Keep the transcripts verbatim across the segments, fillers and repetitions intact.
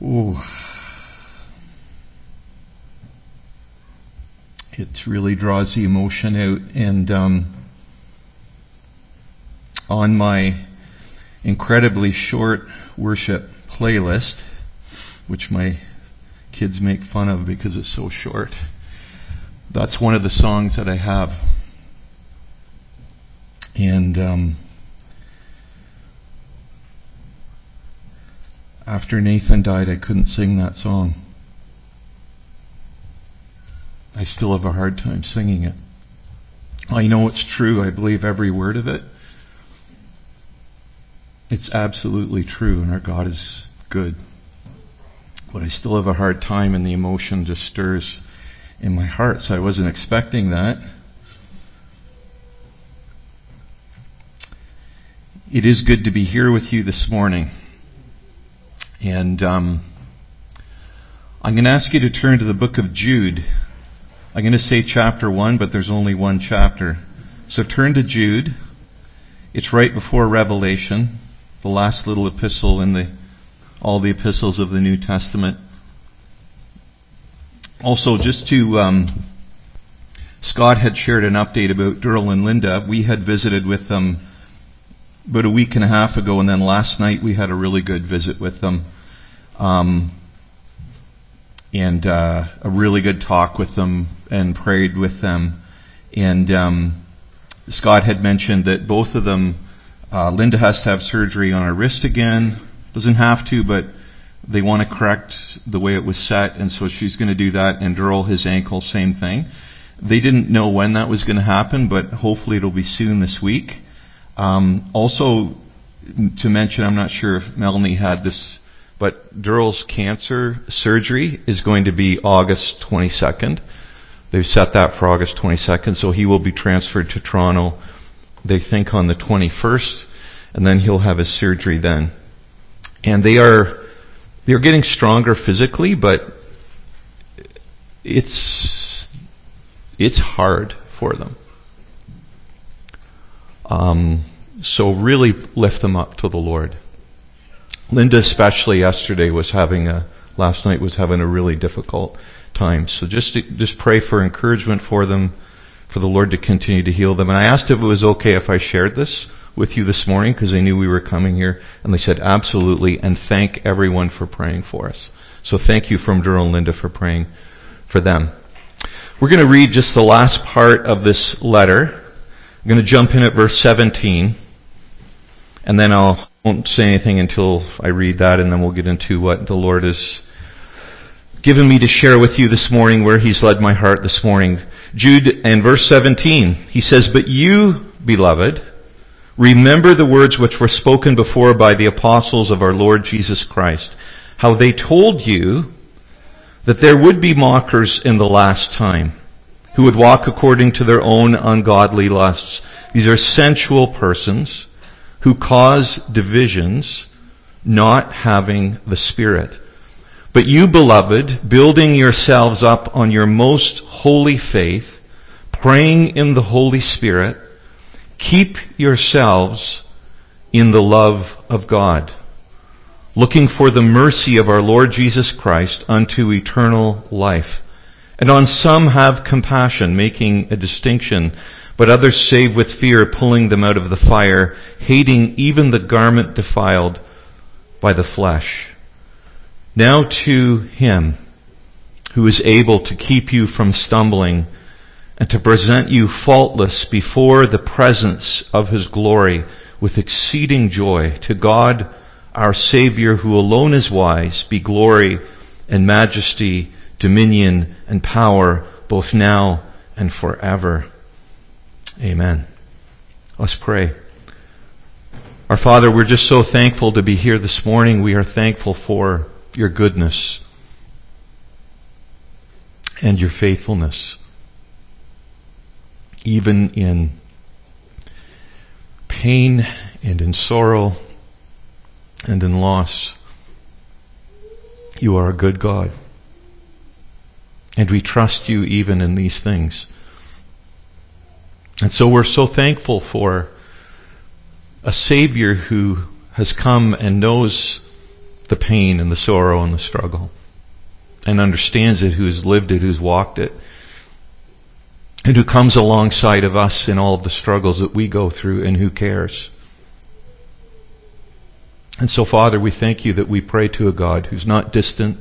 Ooh. It really draws the emotion out. And um, on my incredibly short worship playlist, which my kids make fun of because it's so short, that's one of the songs that I have. And um, after Nathan died, I couldn't sing that song. I still have a hard time singing it. I know it's true. I believe every word of it. It's absolutely true, and our God is good. But I still have a hard time, and the emotion just stirs in my heart, so I wasn't expecting that. It is good to be here with you this morning. And um, I'm going to ask you to turn to the book of Jude. I'm going to say chapter one, but there's only one chapter. So turn to Jude. It's right before Revelation, the last little epistle in the all the epistles of the New Testament. Also, just to, um, Scott had shared an update about Daryl and Linda. We had visited with them about a week and a half ago, and then last night we had a really good visit with them. Um, and uh, a really good talk with them and prayed with them. And um, Scott had mentioned that both of them, uh, Linda has to have surgery on her wrist again. Doesn't have to, but they want to correct the way it was set, and so she's going to do that. And Daryl, his ankle, same thing. They didn't know when that was going to happen, but hopefully it'll be soon this week. Um, also, to mention, I'm not sure if Melanie had this, but Daryl's cancer surgery is going to be August twenty-second. They've set that for August twenty-second, so he will be transferred to Toronto, they think, on the twenty-first, and then he'll have his surgery then. And they are, they're getting stronger physically, but it's, it's hard for them. Um, so really lift them up to the Lord. Linda especially yesterday was having a, last night was having a really difficult time. So just, just pray for encouragement for them, for the Lord to continue to heal them. And I asked if it was okay if I shared this with you this morning, because I knew we were coming here. And they said absolutely, and thank everyone for praying for us. So thank you from Daryl and Linda for praying for them. We're going to read just the last part of this letter. I'm going to jump in at verse seventeen, and then I'll won't say anything until I read that, and then we'll get into what the Lord has given me to share with you this morning, where He's led my heart this morning. Jude, and verse seventeen, he says, "But you, beloved, remember the words which were spoken before by the apostles of our Lord Jesus Christ, how they told you that there would be mockers in the last time, who would walk according to their own ungodly lusts. These are sensual persons who cause divisions, not having the Spirit. But you, beloved, building yourselves up on your most holy faith, praying in the Holy Spirit, keep yourselves in the love of God, looking for the mercy of our Lord Jesus Christ unto eternal life. And on some have compassion, making a distinction, but others save with fear, pulling them out of the fire, hating even the garment defiled by the flesh. Now to Him who is able to keep you from stumbling and to present you faultless before the presence of His glory with exceeding joy, to God our Savior, who alone is wise, be glory and majesty, dominion and power, both now and forever. Amen." Let's pray. Our Father, we're just so thankful to be here this morning. We are thankful for your goodness and your faithfulness, even in pain and in sorrow and in loss. You are a good God, and we trust you even in these things. And so we're so thankful for a Savior who has come and knows the pain and the sorrow and the struggle, and understands it, who's lived it, who's walked it, and who comes alongside of us in all of the struggles that we go through, and who cares. And so, Father, we thank you that we pray to a God who's not distant,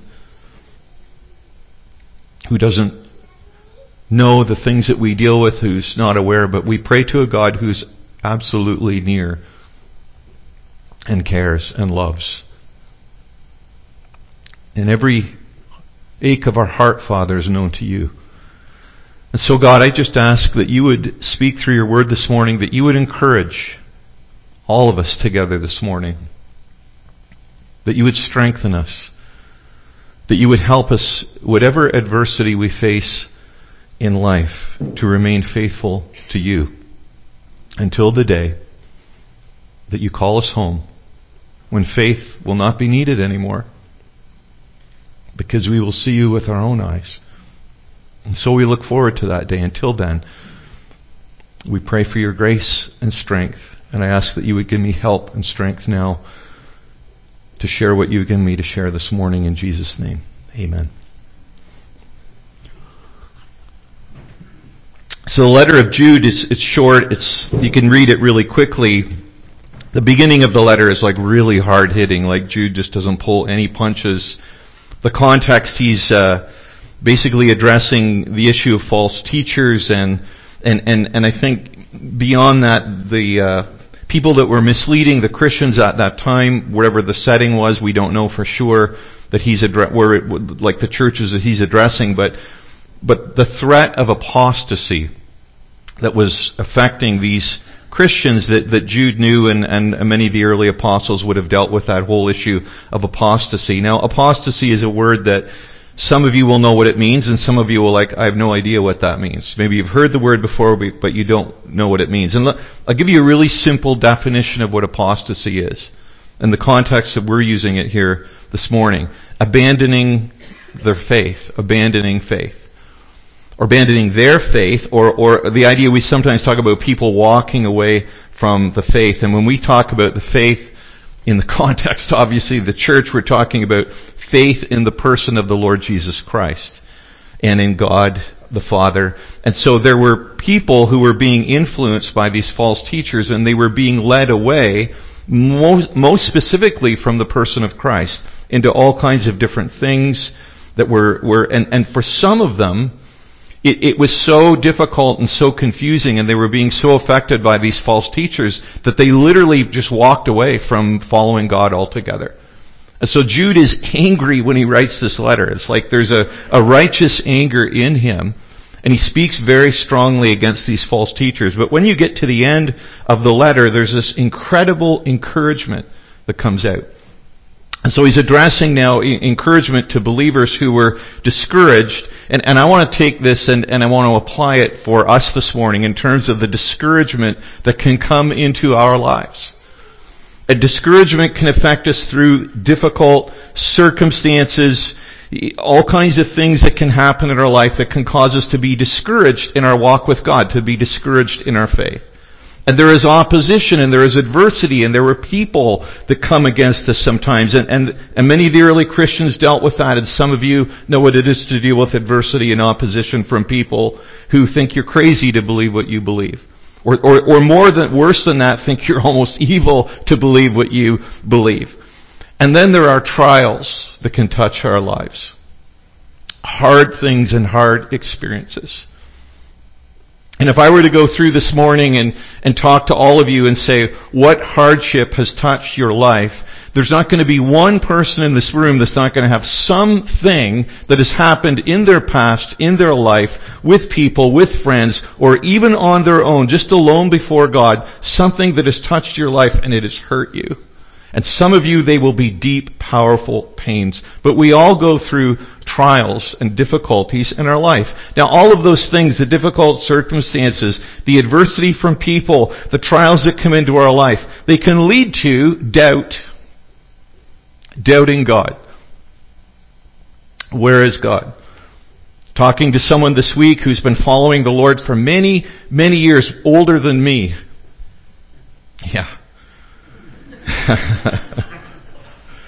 who doesn't know the things that we deal with, who's not aware, but we pray to a God who's absolutely near and cares and loves. And every ache of our heart, Father, is known to you. And so, God, I just ask that you would speak through your word this morning, that you would encourage all of us together this morning, that you would strengthen us, that you would help us, whatever adversity we face in life, to remain faithful to you until the day that you call us home, when faith will not be needed anymore, because we will see you with our own eyes. And so we look forward to that day. Until then, we pray for your grace and strength, and I ask that you would give me help and strength now to share what you've given me to share this morning, in Jesus' name. Amen. So the letter of Jude, is it's short. It's you can read it really quickly. The beginning of the letter is like really hard hitting. Like Jude just doesn't pull any punches. The context, he's uh, basically addressing the issue of false teachers, and and and and I think beyond that, the uh, people that were misleading the Christians at that time, wherever the setting was, we don't know for sure that he's addre- where it, like the churches that he's addressing, but but the threat of apostasy that was affecting these Christians that, that Jude knew, and, and many of the early apostles would have dealt with that whole issue of apostasy. Now, apostasy is a word that some of you will know what it means, and some of you will like, I have no idea what that means. Maybe you've heard the word before, but you don't know what it means. And I'll give you a really simple definition of what apostasy is, in the context that we're using it here this morning. Abandoning their faith, abandoning faith. Or abandoning their faith, or, or the idea we sometimes talk about people walking away from the faith. And when we talk about the faith in the context, obviously, the church, we're talking about faith in the person of the Lord Jesus Christ and in God the Father. And so there were people who were being influenced by these false teachers, and they were being led away, most, most specifically from the person of Christ, into all kinds of different things that were, were and, and for some of them, It, it was so difficult and so confusing, and they were being so affected by these false teachers that they literally just walked away from following God altogether. And so Jude is angry when he writes this letter. It's like there's a, a righteous anger in him, and he speaks very strongly against these false teachers. But when you get to the end of the letter, there's this incredible encouragement that comes out. And so he's addressing now encouragement to believers who were discouraged. And, and I want to take this and, and I want to apply it for us this morning in terms of the discouragement that can come into our lives. A discouragement can affect us through difficult circumstances, all kinds of things that can happen in our life that can cause us to be discouraged in our walk with God, to be discouraged in our faith. And there is opposition, and there is adversity, and there were people that come against us sometimes. And, and, and many of the early Christians dealt with that, and some of you know what it is to deal with adversity and opposition from people who think you're crazy to believe what you believe. Or, or, or more than, worse than that, think you're almost evil to believe what you believe. And then there are trials that can touch our lives. Hard things and hard experiences. And if I were to go through this morning and, and talk to all of you and say, what hardship has touched your life, there's not going to be one person in this room that's not going to have something that has happened in their past, in their life, with people, with friends, or even on their own, just alone before God, something that has touched your life and it has hurt you. And some of you, they will be deep, powerful pains. But we all go through trials and difficulties in our life. Now, all of those things, the difficult circumstances, the adversity from people, the trials that come into our life, they can lead to doubt. Doubting God. Where is God? Talking to someone this week who's been following the Lord for many, many years, older than me. Yeah.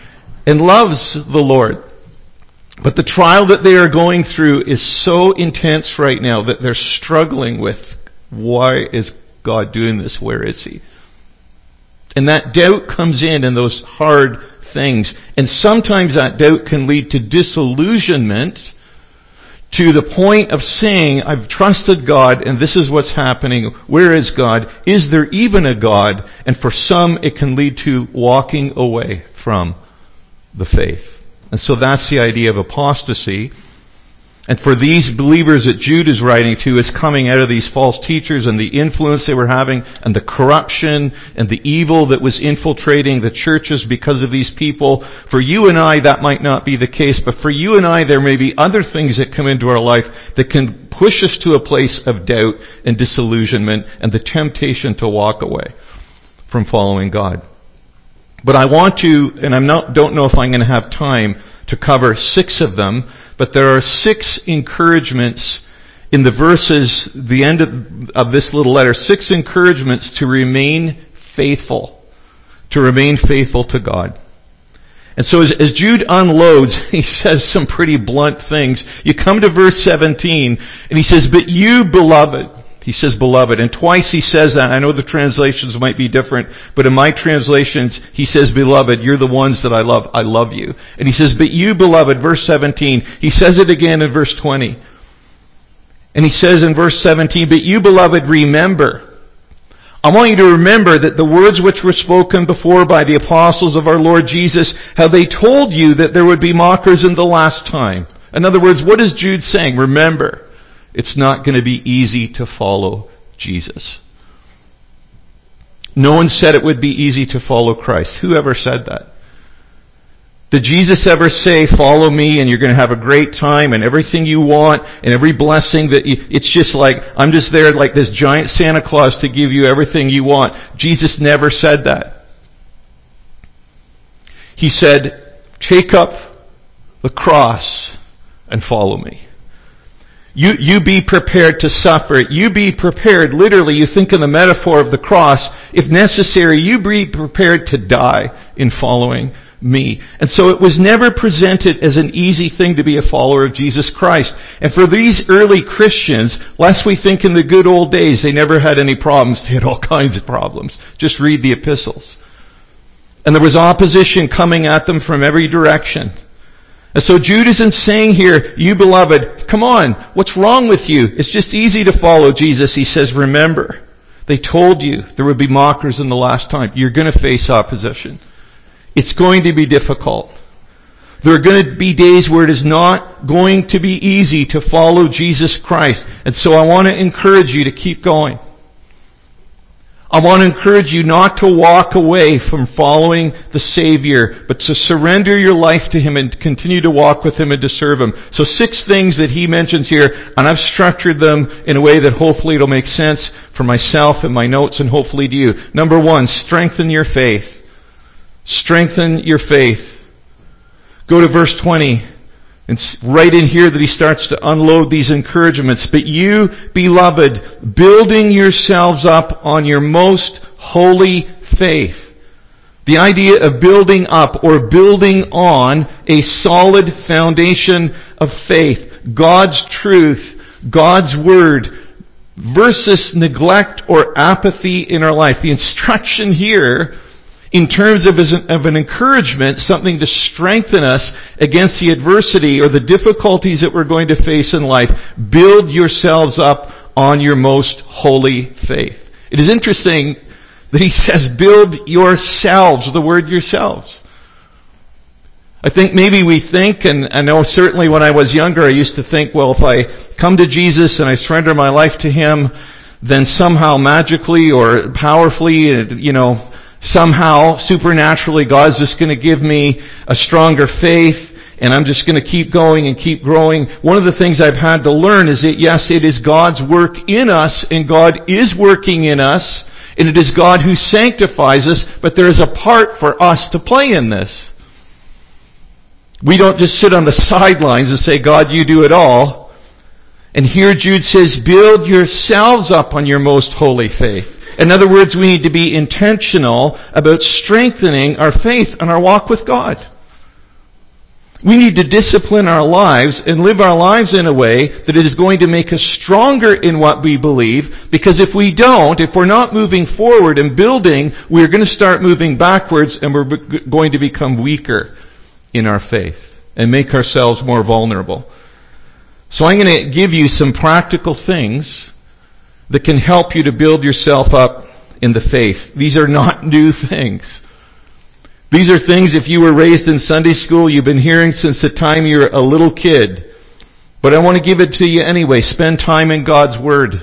and loves the Lord. But the trial that they are going through is so intense right now that they're struggling with, why is God doing this? Where is he? And that doubt comes in in those hard things. And sometimes that doubt can lead to disillusionment, to the point of saying, I've trusted God and this is what's happening. Where is God? Is there even a God? And for some it can lead to walking away from the faith. And so that's the idea of apostasy. And for these believers that Jude is writing to, is coming out of these false teachers and the influence they were having and the corruption and the evil that was infiltrating the churches because of these people. For you and I, that might not be the case, but for you and I, there may be other things that come into our life that can push us to a place of doubt and disillusionment and the temptation to walk away from following God. But I want to, and I don't know if I'm going to have time to cover six of them, but there are six encouragements in the verses, the end of, of this little letter, six encouragements to remain faithful, to remain faithful to God. And so as, as Jude unloads, he says some pretty blunt things. You come to verse seventeen, and he says, but you, beloved, he says beloved, and twice he says that. I know the translations might be different, but in my translations, he says beloved, you're the ones that I love, I love you. And he says, but you, beloved, verse seventeen, he says it again in verse twenty. And he says in verse seventeen, but you, beloved, remember. I want you to remember that the words which were spoken before by the apostles of our Lord Jesus, how they told you that there would be mockers in the last time. In other words, what is Jude saying? Remember. It's not going to be easy to follow Jesus. No one said it would be easy to follow Christ. Who ever said that? Did Jesus ever say, follow me and you're going to have a great time and everything you want and every blessing that you, it's just like, I'm just there like this giant Santa Claus to give you everything you want. Jesus never said that. He said, take up the cross and follow me. You, you be prepared to suffer. You be prepared, literally, you think in the metaphor of the cross, if necessary, you be prepared to die in following me. And so it was never presented as an easy thing to be a follower of Jesus Christ. And for these early Christians, lest we think in the good old days, they never had any problems. They had all kinds of problems. Just read the epistles. And there was opposition coming at them from every direction. And so Jude isn't saying here, you beloved, come on, what's wrong with you? It's just easy to follow Jesus. He says, remember, they told you there would be mockers in the last time. You're going to face opposition. It's going to be difficult. There are going to be days where it is not going to be easy to follow Jesus Christ. And so I want to encourage you to keep going. I want to encourage you not to walk away from following the Savior, but to surrender your life to Him and continue to walk with Him and to serve Him. So six things that he mentions here, and I've structured them in a way that hopefully it'll make sense for myself and my notes and hopefully to you. Number one, strengthen your faith. Strengthen your faith. Go to verse twenty. It's right in here that he starts to unload these encouragements. But you, beloved, building yourselves up on your most holy faith. The idea of building up or building on a solid foundation of faith. God's truth, God's word, versus neglect or apathy in our life. The instruction here, in terms of, of an encouragement, something to strengthen us against the adversity or the difficulties that we're going to face in life. Build yourselves up on your most holy faith. It is interesting that he says, build yourselves, the word yourselves. I think maybe we think, and I know certainly when I was younger, I used to think, well, if I come to Jesus and I surrender my life to Him, then somehow magically or powerfully, you know, somehow, supernaturally, God's just going to give me a stronger faith, and I'm just going to keep going and keep growing. One of the things I've had to learn is that, yes, it is God's work in us, and God is working in us, and it is God who sanctifies us, but there is a part for us to play in this. We don't just sit on the sidelines and say, God, you do it all. And here Jude says, build yourselves up on your most holy faith. In other words, we need to be intentional about strengthening our faith and our walk with God. We need to discipline our lives and live our lives in a way that it is going to make us stronger in what we believe, because if we don't, if we're not moving forward and building, we're going to start moving backwards, and we're going to become weaker in our faith and make ourselves more vulnerable. So I'm going to give you some practical things that can help you to build yourself up in the faith. These are not new things. These are things, if you were raised in Sunday school, you've been hearing since the time you're a little kid. But I want to give it to you anyway. Spend time in God's Word.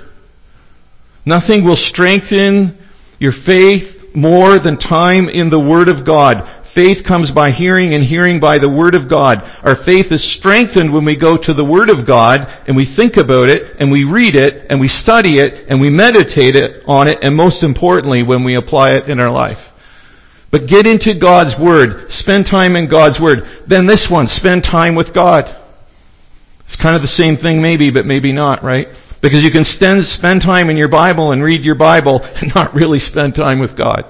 Nothing will strengthen your faith more than time in the Word of God. Faith comes by hearing, and hearing by the Word of God. Our faith is strengthened when we go to the Word of God and we think about it and we read it and we study it and we meditate it on it, and most importantly, when we apply it in our life. But get into God's Word. Spend time in God's Word. Then this one, spend time with God. It's kind of the same thing maybe, but maybe not, right? Because you can spend, spend time in your Bible and read your Bible and not really spend time with God.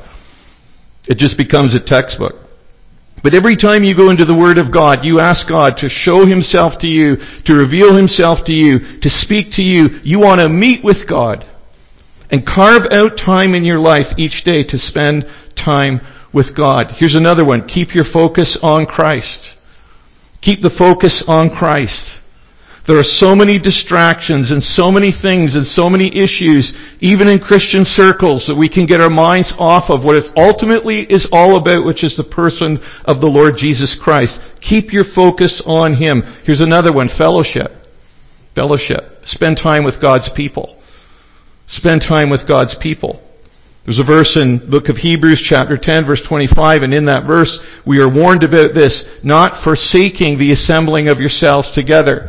It just becomes a textbook. But every time you go into the Word of God, you ask God to show Himself to you, to reveal Himself to you, to speak to you. You want to meet with God and carve out time in your life each day to spend time with God. Here's another one. Keep your focus on Christ. Keep the focus on Christ. There are so many distractions and so many things and so many issues, even in Christian circles, that we can get our minds off of what it ultimately is all about, which is the person of the Lord Jesus Christ. Keep your focus on Him. Here's another one. Fellowship. Fellowship. Spend time with God's people. Spend time with God's people. There's a verse in the book of Hebrews chapter ten verse twenty-five, and in that verse we are warned about this, not forsaking the assembling of yourselves together.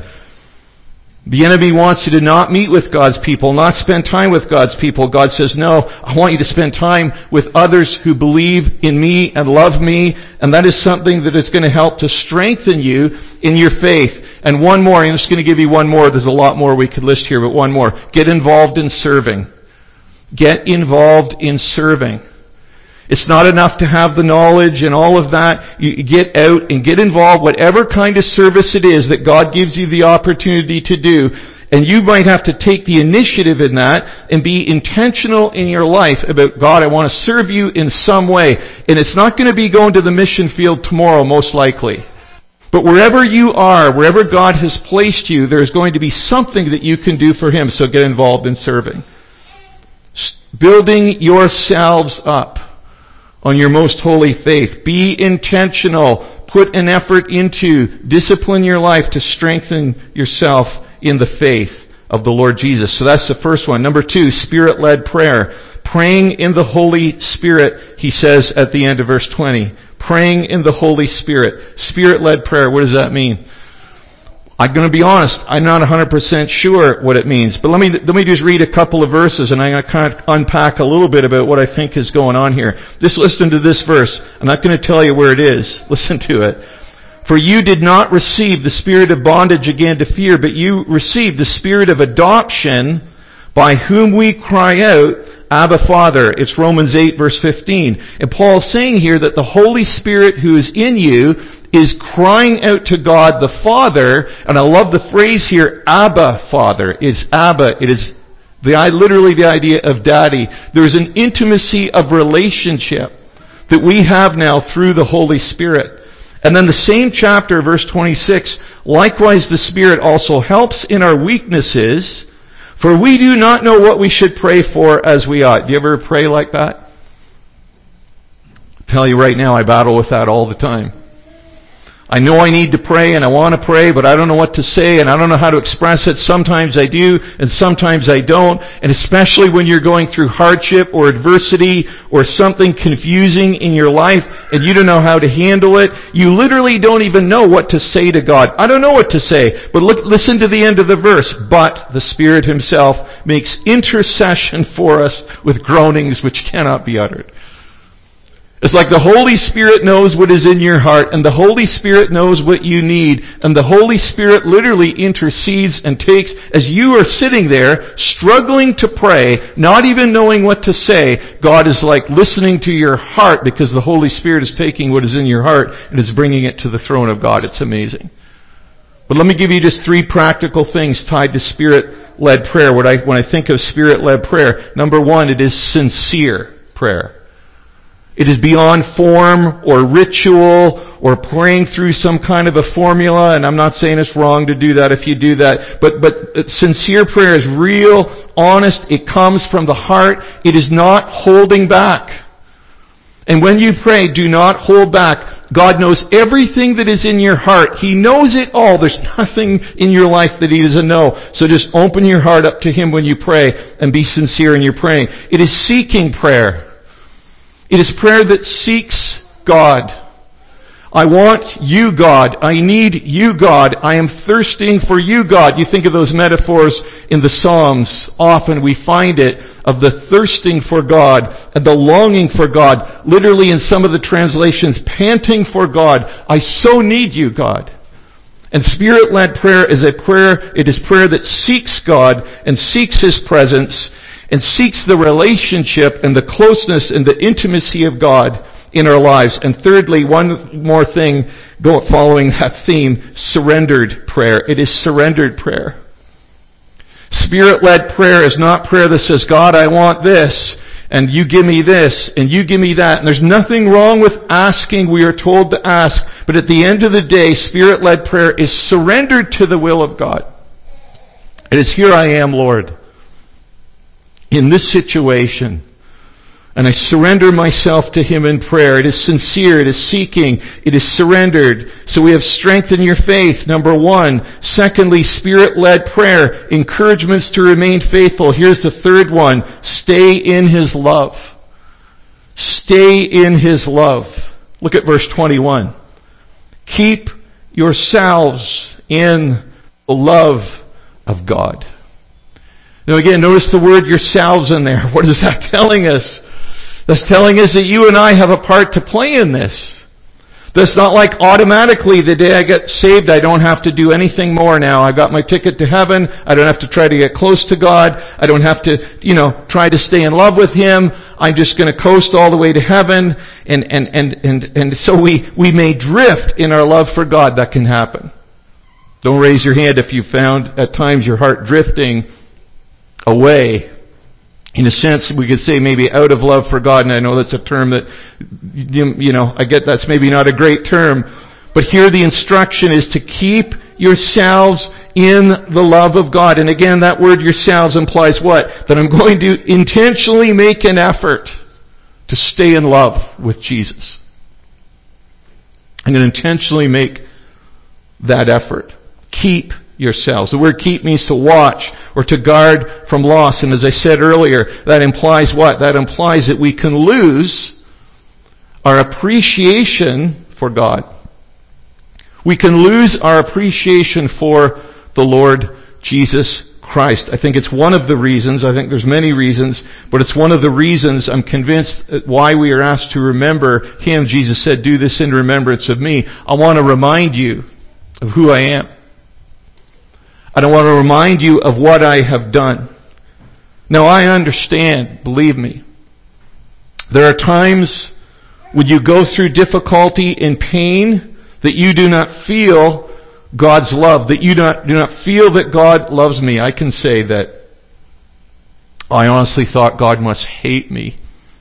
The enemy wants you to not meet with God's people, not spend time with God's people. God says, no, I want you to spend time with others who believe in me and love me, and that is something that is going to help to strengthen you in your faith. And one more, I'm just going to give you one more. There's a lot more we could list here, but one more. Get involved in serving. Get involved in serving. It's not enough to have the knowledge and all of that. You get out and get involved, whatever kind of service it is that God gives you the opportunity to do. And you might have to take the initiative in that and be intentional in your life about, God, I want to serve you in some way. And it's not going to be going to the mission field tomorrow, most likely. But wherever you are, wherever God has placed you, there's going to be something that you can do for Him. So get involved in serving. Building yourselves up on your most holy faith. Be intentional. Put an effort into discipline your life to strengthen yourself in the faith of the Lord Jesus. So that's the first one. Number two, Spirit-led prayer. Praying in the Holy Spirit, he says at the end of verse twenty. Praying in the Holy Spirit. Spirit-led prayer, what does that mean? I'm going to be honest, I'm not one hundred percent sure what it means. But let me let me just read a couple of verses, and I'm going to kind of unpack a little bit about what I think is going on here. Just listen to this verse. I'm not going to tell you where it is. Listen to it. For you did not receive the spirit of bondage again to fear, but you received the spirit of adoption, by whom we cry out, Abba, Father. It's Romans eight, verse fifteen. And Paul's saying here that the Holy Spirit who is in you is crying out to God the Father, and I love the phrase here, Abba, Father. It's Abba. It is the literally the idea of daddy. There's an intimacy of relationship that we have now through the Holy Spirit. And then the same chapter, verse twenty-six, likewise the Spirit also helps in our weaknesses, for we do not know what we should pray for as we ought. Do you ever pray like that? I tell you right now, I battle with that all the time. I know I need to pray and I want to pray, but I don't know what to say and I don't know how to express it. Sometimes I do and sometimes I don't. And especially when you're going through hardship or adversity or something confusing in your life and you don't know how to handle it, you literally don't even know what to say to God. I don't know what to say, but look, listen to the end of the verse. But the Spirit Himself makes intercession for us with groanings which cannot be uttered. It's like the Holy Spirit knows what is in your heart, and the Holy Spirit knows what you need, and the Holy Spirit literally intercedes and takes, as you are sitting there, struggling to pray, not even knowing what to say, God is like listening to your heart because the Holy Spirit is taking what is in your heart and is bringing it to the throne of God. It's amazing. But let me give you just three practical things tied to Spirit-led prayer. When I, when I think of Spirit-led prayer, number one, it is sincere prayer. It is beyond form or ritual or praying through some kind of a formula, and I'm not saying it's wrong to do that if you do that, but, but sincere prayer is real, honest, it comes from the heart, it is not holding back. And when you pray, do not hold back. God knows everything that is in your heart. He knows it all. There's nothing in your life that He doesn't know. So just open your heart up to Him when you pray and be sincere in your praying. It is seeking prayer. It is prayer that seeks God. I want you, God. I need you, God. I am thirsting for you, God. You think of those metaphors in the Psalms. Often we find it of the thirsting for God and the longing for God. Literally in some of the translations, panting for God. I so need you, God. And Spirit-led prayer is a prayer, it is prayer that seeks God and seeks His presence and seeks the relationship and the closeness and the intimacy of God in our lives. And thirdly, one more thing following that theme, surrendered prayer. It is surrendered prayer. Spirit-led prayer is not prayer that says, God, I want this, and you give me this, and you give me that. And there's nothing wrong with asking. We are told to ask. But at the end of the day, Spirit-led prayer is surrendered to the will of God. It is, here I am, Lord, in this situation, and I surrender myself to Him in prayer. It is sincere, it is seeking, it is surrendered. So we have strength in your faith, number one. Secondly, Spirit-led prayer, encouragements to remain faithful. Here's the third one, stay in His love. Stay in His love. Look at verse twenty-one. Keep yourselves in the love of God. Now again, notice the word yourselves in there. What is that telling us? That's telling us that you and I have a part to play in this. That's not like automatically the day I get saved, I don't have to do anything more now. I've got my ticket to heaven. I don't have to try to get close to God. I don't have to, you know, try to stay in love with Him. I'm just going to coast all the way to heaven. And, and, and, and, and so we, we may drift in our love for God. That can happen. Don't raise your hand if you found at times your heart drifting away. In a sense, we could say maybe out of love for God, and I know that's a term that, you know, I get that's maybe not a great term, but here the instruction is to keep yourselves in the love of God. And again, that word yourselves implies what? That I'm going to intentionally make an effort to stay in love with Jesus. I'm going to intentionally make that effort. Keep yourselves. The word keep means to watch or to guard from loss. And as I said earlier, that implies what? That implies that we can lose our appreciation for God. We can lose our appreciation for the Lord Jesus Christ. I think it's one of the reasons, I think there's many reasons, but it's one of the reasons I'm convinced that why we are asked to remember Him. Jesus said, do this in remembrance of me. I want to remind you of who I am. I don't want to remind you of what I have done. Now I understand, believe me, there are times when you go through difficulty and pain that you do not feel God's love, that you do not, do not feel that God loves me. I can say that I honestly thought God must hate me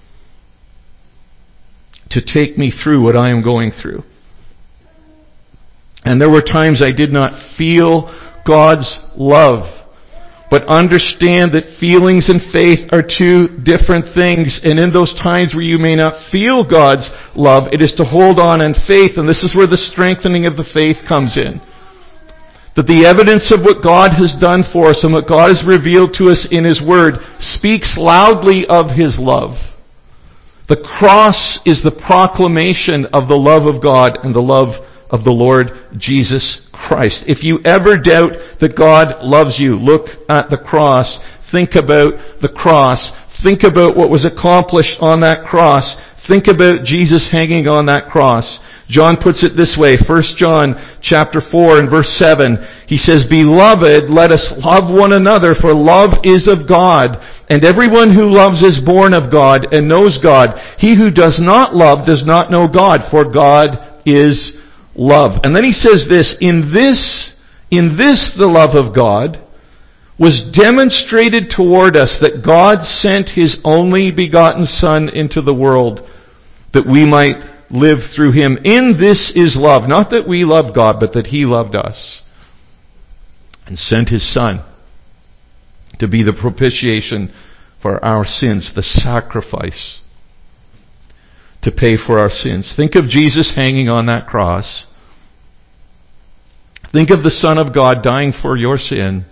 to take me through what I am going through. And there were times I did not feel God's love. But understand that feelings and faith are two different things. And in those times where you may not feel God's love, it is to hold on in faith. And this is where the strengthening of the faith comes in. That the evidence of what God has done for us and what God has revealed to us in His Word speaks loudly of His love. The cross is the proclamation of the love of God and the love of the Lord Jesus Christ. If you ever doubt that God loves you, look at the cross. Think about the cross. Think about what was accomplished on that cross. Think about Jesus hanging on that cross. John puts it this way, First John chapter four and verse seven. He says, "Beloved, let us love one another, for love is of God. And everyone who loves is born of God and knows God. He who does not love does not know God, for God is love." And then he says this, in this, in this the love of God was demonstrated toward us, that God sent his only begotten Son into the world, that we might live through him. In this is love. Not that we loved God, but that he loved us and sent his Son to be the propitiation for our sins, the sacrifice to pay for our sins. Think of Jesus hanging on that cross. Think of the Son of God dying for your sin.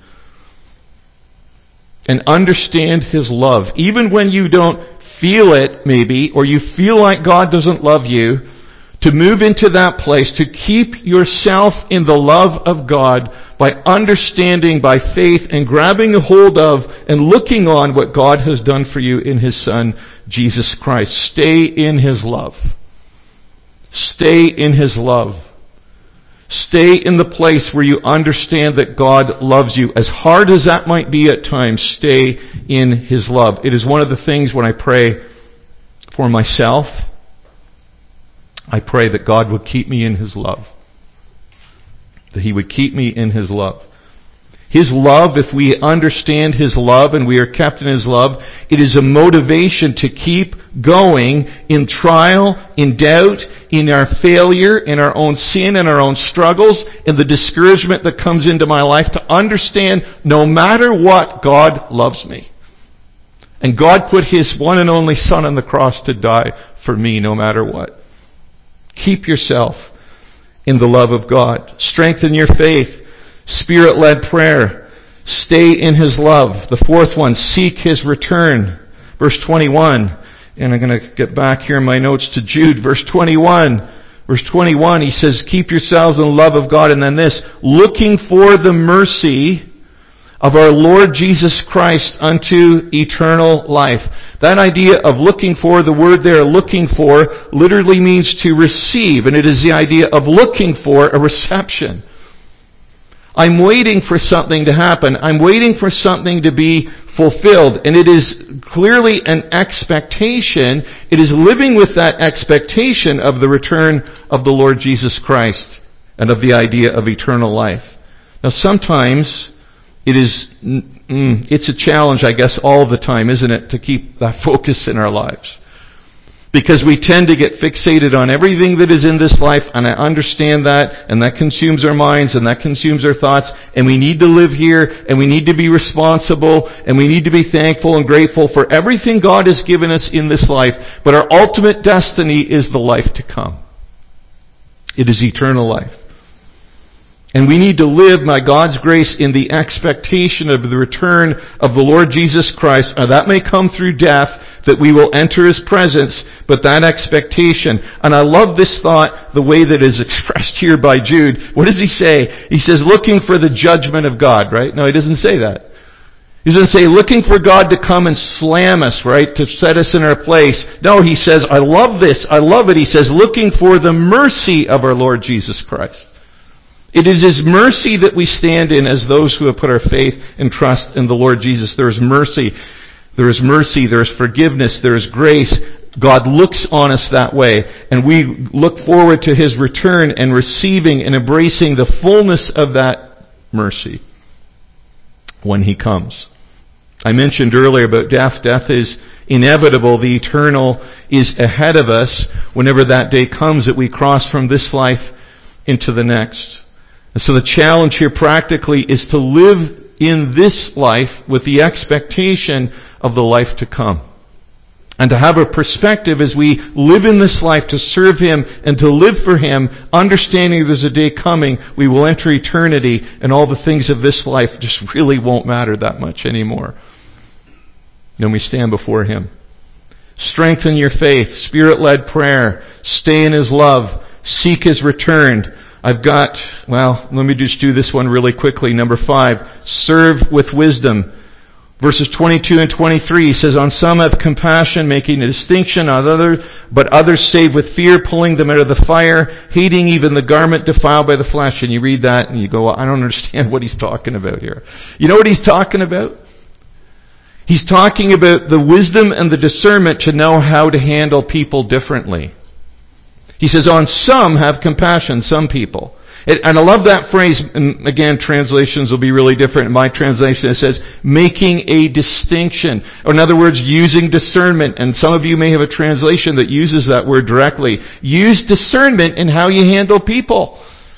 And understand his love. Even when you don't feel it, maybe, or you feel like God doesn't love you, to move into that place, to keep yourself in the love of God by understanding by faith and grabbing a hold of and looking on what God has done for you in his Son, Jesus Christ. Stay in his love. Stay in his love. Stay in the place where you understand that God loves you. As hard as that might be at times, stay in his love. It is one of the things when I pray for myself, I pray that God would keep me in his love. That he would keep me in his love. His love, if we understand his love and we are kept in his love, it is a motivation to keep going in trial, in doubt, in our failure, in our own sin, in our own struggles, in the discouragement that comes into my life, to understand no matter what, God loves me. And God put his one and only Son on the cross to die for me no matter what. Keep yourself in the love of God. Strengthen your faith. Spirit-led prayer. Stay in his love. The fourth one, seek his return. Verse twenty-one. And I'm going to get back here in my notes to Jude. Verse twenty-one. Verse twenty-one, he says, keep yourselves in the love of God. And then this, looking for the mercy of our Lord Jesus Christ unto eternal life. That idea of looking for, the word there, looking for, literally means to receive. And it is the idea of looking for a reception. I'm waiting for something to happen. I'm waiting for something to be fulfilled. And it is clearly an expectation. It is living with that expectation of the return of the Lord Jesus Christ and of the idea of eternal life. Now sometimes it is, mm, it's a challenge, I guess, all the time, isn't it, to keep that focus in our lives. Because we tend to get fixated on everything that is in this life, and I understand that, and that consumes our minds, and that consumes our thoughts, and we need to live here, and we need to be responsible, and we need to be thankful and grateful for everything God has given us in this life, but our ultimate destiny is the life to come. It is eternal life. And we need to live by God's grace in the expectation of the return of the Lord Jesus Christ. Now that may come through death, that we will enter his presence, but that expectation. And I love this thought, the way that is expressed here by Jude. What does he say? He says, looking for the judgment of God, right? No, he doesn't say that. He doesn't say looking for God to come and slam us, right? To set us in our place. No, he says, I love this. I love it. He says, looking for the mercy of our Lord Jesus Christ. It is his mercy that we stand in as those who have put our faith and trust in the Lord Jesus. There is mercy. There is mercy, there is forgiveness, there is grace. God looks on us that way, and we look forward to his return and receiving and embracing the fullness of that mercy when he comes. I mentioned earlier about death. Death is inevitable. The eternal is ahead of us whenever that day comes that we cross from this life into the next. And so the challenge here practically is to live in this life with the expectation of the life to come. And to have a perspective as we live in this life to serve him and to live for him, understanding there's a day coming, we will enter eternity, and all the things of this life just really won't matter that much anymore. Then we stand before him. Strengthen your faith, Spirit-led prayer, stay in his love, seek his return. I've got, well, let me just do this one really quickly. Number five, serve with wisdom. Verses twenty-two and twenty-three, he says, on some have compassion, making a distinction, on others, but others save with fear, pulling them out of the fire, hating even the garment defiled by the flesh. And you read that and you go, well, I don't understand what he's talking about here. You know what he's talking about? He's talking about the wisdom and the discernment to know how to handle people differently. He says, on some have compassion, some people. And I love that phrase. And again, translations will be really different. In my translation, it says, making a distinction. Or in other words, using discernment. And some of you may have a translation that uses that word directly. Use discernment in how you handle people.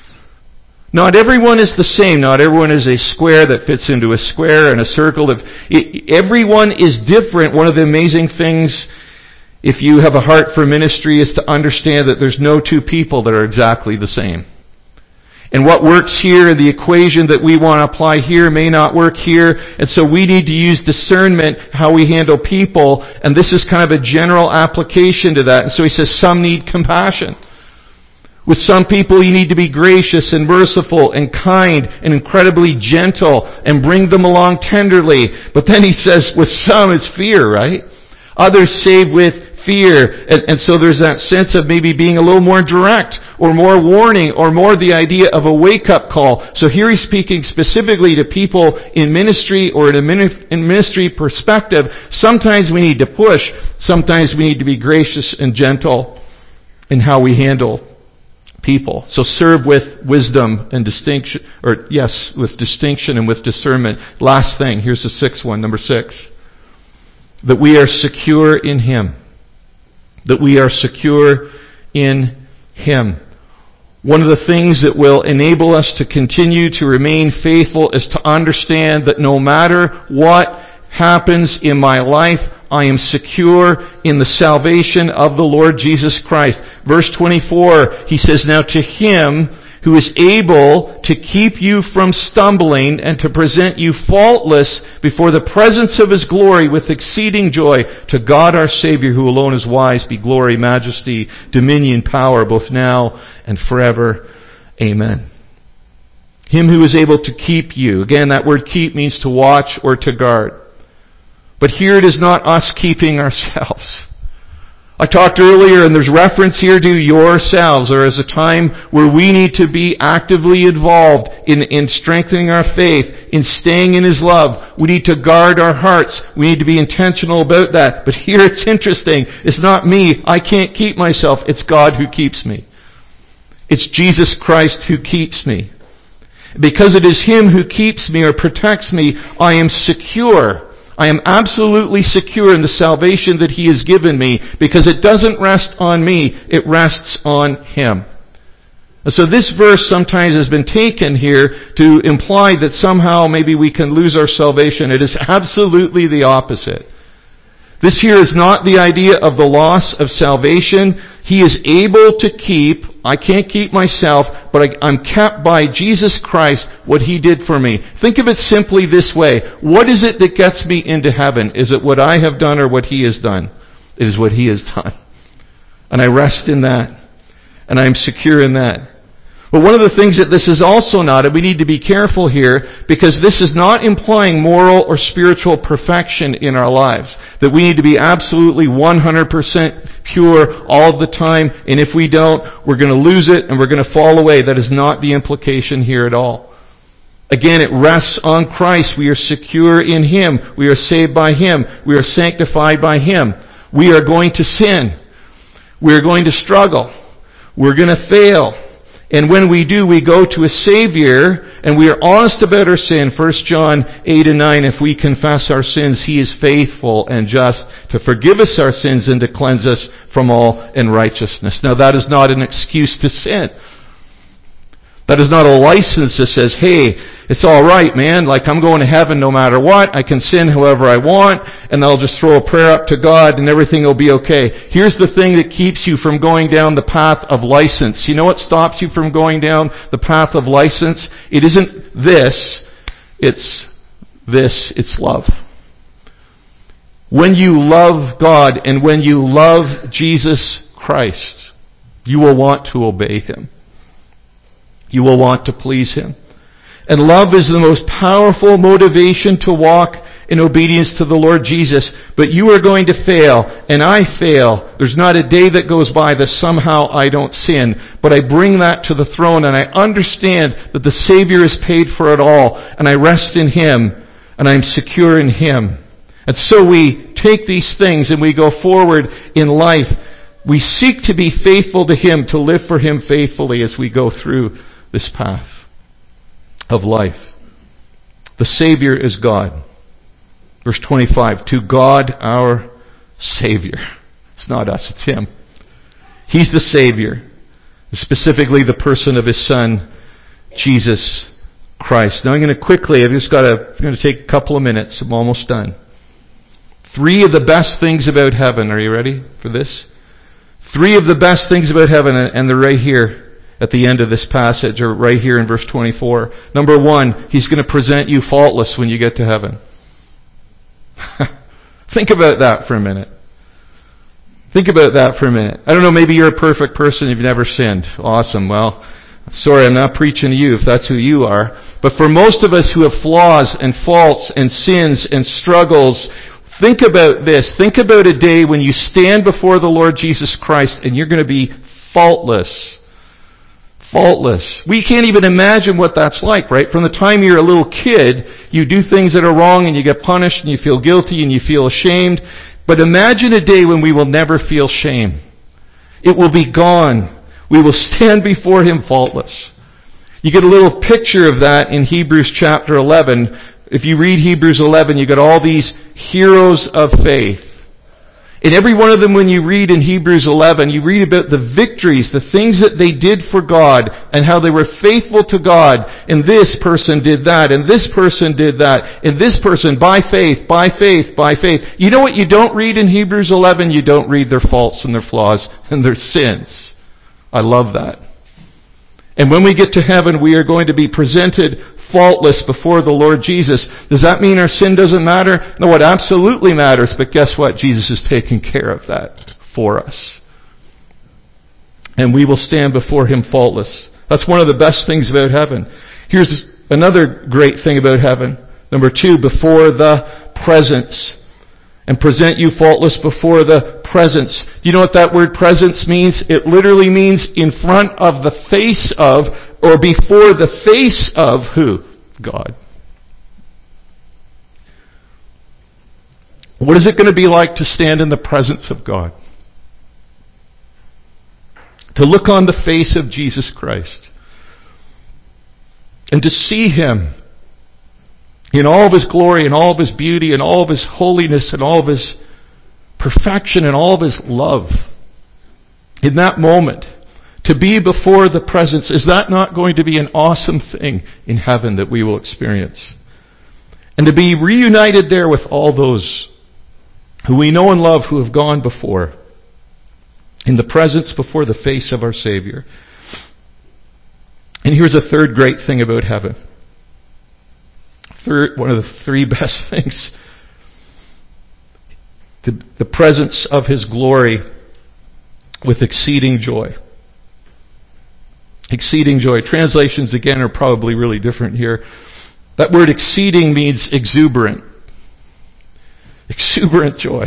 Not everyone is the same. Not everyone is a square that fits into a square and a circle. That everyone is different. One of the amazing things, if you have a heart for ministry, is to understand that there's no two people that are exactly the same. And what works here, the equation that we want to apply here may not work here. And so we need to use discernment how we handle people. And this is kind of a general application to that. And so he says some need compassion. With some people you need to be gracious and merciful and kind and incredibly gentle and bring them along tenderly. But then he says with some it's fear, right? Others save with fear. And, and so there's that sense of maybe being a little more direct or more warning or more the idea of a wake-up call. So here he's speaking specifically to people in ministry or in a ministry perspective. Sometimes we need to push. Sometimes we need to be gracious and gentle in how we handle people. So serve with wisdom and distinction, or yes, with distinction and with discernment. Last thing, here's the sixth one, number six. That we are secure in Him. That we are secure in Him. One of the things that will enable us to continue to remain faithful is to understand that no matter what happens in my life, I am secure in the salvation of the Lord Jesus Christ. Verse twenty-four, he says, now to Him who is able to keep you from stumbling and to present you faultless before the presence of His glory with exceeding joy, to God our Savior, who alone is wise, be glory, majesty, dominion, power, both now and forever. Amen. Him who is able to keep you. Again, that word keep means to watch or to guard. But here it is not us keeping ourselves. I talked earlier, and there's reference here to yourselves. There is a time where we need to be actively involved in, in strengthening our faith, in staying in His love. We need to guard our hearts. We need to be intentional about that. But here it's interesting. It's not me. I can't keep myself. It's God who keeps me. It's Jesus Christ who keeps me. Because it is Him who keeps me or protects me, I am secure. I am absolutely secure in the salvation that He has given me, because it doesn't rest on me, it rests on Him. And so this verse sometimes has been taken here to imply that somehow maybe we can lose our salvation. It is absolutely the opposite. This here is not the idea of the loss of salvation. He is able to keep, I can't keep myself, but I, I'm kept by Jesus Christ, what He did for me. Think of it simply this way. What is it that gets me into heaven? Is it what I have done or what He has done? It is what He has done. And I rest in that. And I'm secure in that. But one of the things that this is also not, and we need to be careful here, because this is not implying moral or spiritual perfection in our lives. That we need to be absolutely one hundred percent pure all the time, and if we don't, we're going to lose it and we're going to fall away. That is not the implication here at all. Again, it rests on Christ. We are secure in Him. We are saved by Him. We are sanctified by Him. We are going to sin. We are going to struggle. We're going to fail. And when we do, we go to a Savior, and we are honest about our sin. First John eight and nine, if we confess our sins, He is faithful and just to forgive us our sins and to cleanse us from all unrighteousness. Now that is not an excuse to sin. That is not a license that says, hey, it's all right, man. Like, I'm going to heaven no matter what. I can sin however I want, and I'll just throw a prayer up to God, and everything will be okay. Here's the thing that keeps you from going down the path of license. You know what stops you from going down the path of license? It isn't this. It's this. It's love. When you love God and when you love Jesus Christ, you will want to obey Him. You will want to please Him. And love is the most powerful motivation to walk in obedience to the Lord Jesus, but you are going to fail, and I fail. There's not a day that goes by that somehow I don't sin, but I bring that to the throne, and I understand that the Savior has paid for it all, and I rest in Him, and I'm secure in Him. And so we take these things and we go forward in life. We seek to be faithful to Him, to live for Him faithfully as we go through this path of life. The Savior is God. Verse twenty-five, to God our Savior. It's not us, it's Him. He's the Savior. Specifically the person of His Son, Jesus Christ. Now I'm going to quickly, I've just got to, I'm going to take a couple of minutes. I'm almost done. Three of the best things about heaven. Are you ready for this? Three of the best things about heaven, and they're right here at the end of this passage, or right here in verse twenty-four. Number one, He's going to present you faultless when you get to heaven. Think about that for a minute. Think about that for a minute. I don't know, maybe you're a perfect person, you've never sinned. Awesome. Well, sorry, I'm not preaching to you if that's who you are. But for most of us who have flaws and faults and sins and struggles, think about this. Think about a day when you stand before the Lord Jesus Christ and you're going to be faultless. Faultless. We can't even imagine what that's like, right? From the time you're a little kid, you do things that are wrong and you get punished and you feel guilty and you feel ashamed. But imagine a day when we will never feel shame. It will be gone. We will stand before Him faultless. You get a little picture of that in Hebrews chapter eleven. If you read Hebrews eleven, you got all these heroes of faith. And every one of them, when you read in Hebrews eleven, you read about the victories, the things that they did for God, and how they were faithful to God. And this person did that, and this person did that, and this person, by faith, by faith, by faith. You know what you don't read in Hebrews eleven? You don't read their faults and their flaws and their sins. I love that. And when we get to heaven, we are going to be presented faultless before the Lord Jesus. Does that mean our sin doesn't matter? No, it absolutely matters. But guess what? Jesus is taking care of that for us. And we will stand before Him faultless. That's one of the best things about heaven. Here's another great thing about heaven. Number two, before the presence. And present you faultless before the presence. Do you know what that word presence means? It literally means in front of the face of, or before the face of who? God. What is it going to be like to stand in the presence of God? To look on the face of Jesus Christ. And to see Him in all of His glory and all of His beauty and all of His holiness and all of His perfection and all of His love. In that moment, to be before the presence, is that not going to be an awesome thing in heaven that we will experience? And to be reunited there with all those who we know and love who have gone before, in the presence before the face of our Savior. And here's a third great thing about heaven. Third, one of the three best things. The, the presence of His glory with exceeding joy. Exceeding joy. Translations again are probably really different here. That word exceeding means exuberant. Exuberant joy.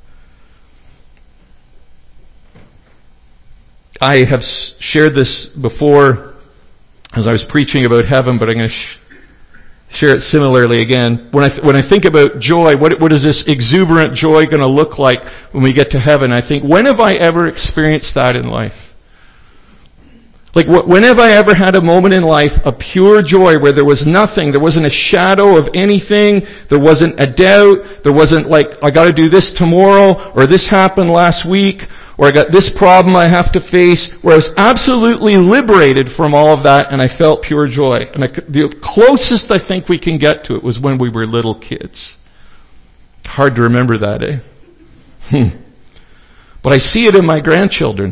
I have shared this before as I was preaching about heaven, but I'm going to sh- share it similarly again. When I th- when I think about joy, what what is this exuberant joy going to look like when we get to heaven? I think, when have I ever experienced that in life? Like, when have I ever had a moment in life of pure joy where there was nothing, there wasn't a shadow of anything, there wasn't a doubt, there wasn't like, I got to do this tomorrow, or this happened last week, or I got this problem I have to face, where I was absolutely liberated from all of that and I felt pure joy. And I, the closest I think we can get to it was when we were little kids. Hard to remember that, eh? Hmm. But I see it in my grandchildren.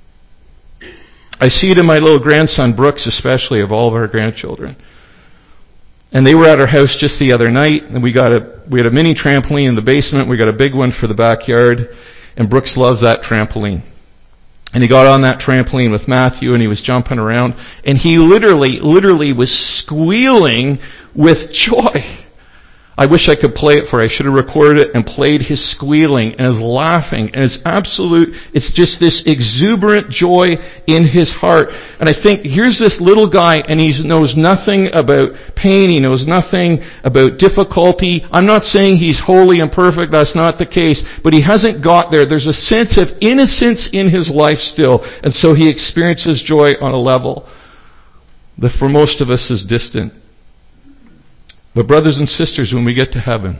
I see it in my little grandson, Brooks, especially, of all of our grandchildren. And they were at our house just the other night, and we got a, we had a mini trampoline in the basement, we got a big one for the backyard, and Brooks loves that trampoline. And he got on that trampoline with Matthew, and he was jumping around, and he literally, literally was squealing with joy. I wish I could play it for you. I should have recorded it and played his squealing and his laughing and his absolute, it's just this exuberant joy in his heart. And I think here's this little guy and he knows nothing about pain. He knows nothing about difficulty. I'm not saying he's holy and perfect. That's not the case. But he hasn't got there. There's a sense of innocence in his life still. And so he experiences joy on a level that for most of us is distant. But brothers and sisters, when we get to heaven,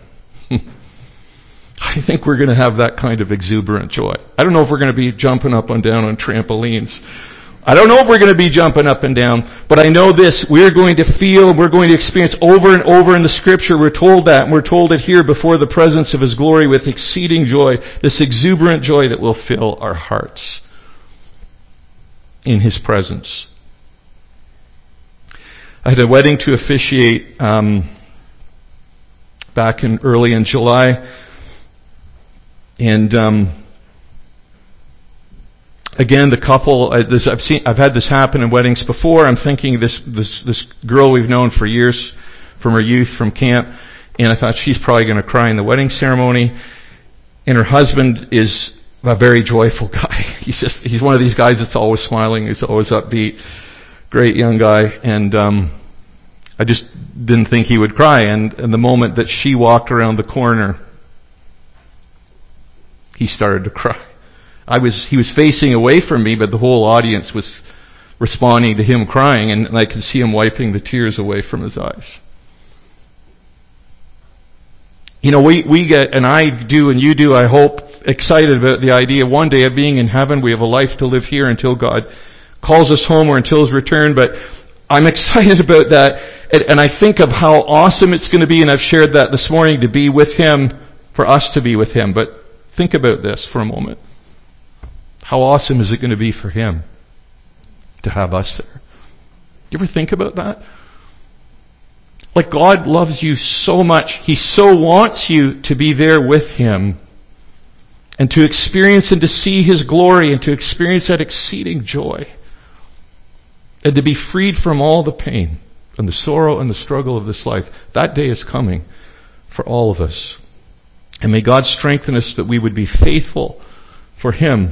I think we're going to have that kind of exuberant joy. I don't know if we're going to be jumping up and down on trampolines. I don't know if we're going to be jumping up and down, but I know this, we're going to feel, we're going to experience over and over in the scripture, we're told that, and we're told it here before the presence of his glory with exceeding joy, this exuberant joy that will fill our hearts in his presence. I had a wedding to officiate, um, back in early in July. And, um, again, the couple, I, this, I've seen, I've had this happen in weddings before. I'm thinking this, this, this girl we've known for years from her youth, from camp. And I thought she's probably going to cry in the wedding ceremony. And her husband is a very joyful guy. He's just, he's one of these guys that's always smiling. He's always upbeat. Great young guy. And, um, I just didn't think he would cry. And, and the moment that she walked around the corner, he started to cry. I was, he was facing away from me, but the whole audience was responding to him crying, and, and I could see him wiping the tears away from his eyes. You know, we, we get, and I do and you do, I hope, excited about the idea one day of being in heaven. We have a life to live here until God calls us home or until his return, but I'm excited about that. And I think of how awesome it's going to be, and I've shared that this morning, to be with him, for us to be with him. But think about this for a moment. How awesome is it going to be for him to have us there? You ever think about that? Like, God loves you so much. He so wants you to be there with him and to experience and to see his glory and to experience that exceeding joy and to be freed from all the pain and the sorrow and the struggle of this life. That day is coming for all of us. And may God strengthen us that we would be faithful for him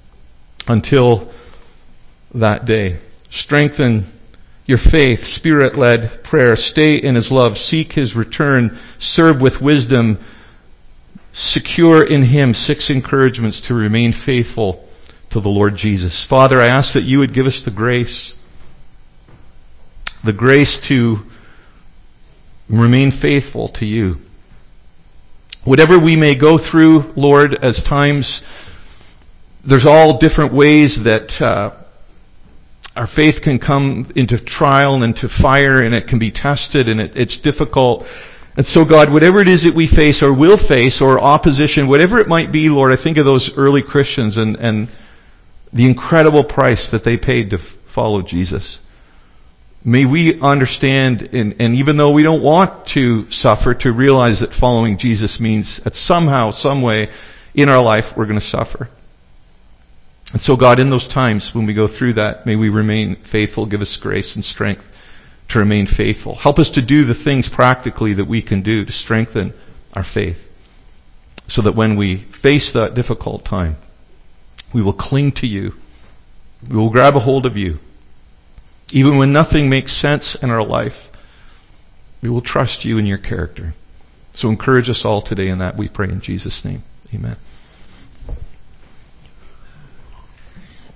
until that day. Strengthen your faith, Spirit-led prayer. Stay in his love. Seek his return. Serve with wisdom. Secure in him six encouragements to remain faithful to the Lord Jesus. Father, I ask that you would give us the grace the grace to remain faithful to you. Whatever we may go through, Lord, as times, there's all different ways that uh, our faith can come into trial and into fire, and it can be tested, and it, it's difficult. And so, God, whatever it is that we face or will face, or opposition, whatever it might be, Lord, I think of those early Christians and, and the incredible price that they paid to follow Jesus. May we understand, and, and even though we don't want to suffer, to realize that following Jesus means that somehow, some way in our life we're going to suffer. And so, God, in those times when we go through that, may we remain faithful. Give us grace and strength to remain faithful. Help us to do the things practically that we can do to strengthen our faith, so that when we face that difficult time, we will cling to you. We will grab a hold of you. Even when nothing makes sense in our life, we will trust you in your character. So encourage us all today in that, we pray in Jesus' name. Amen.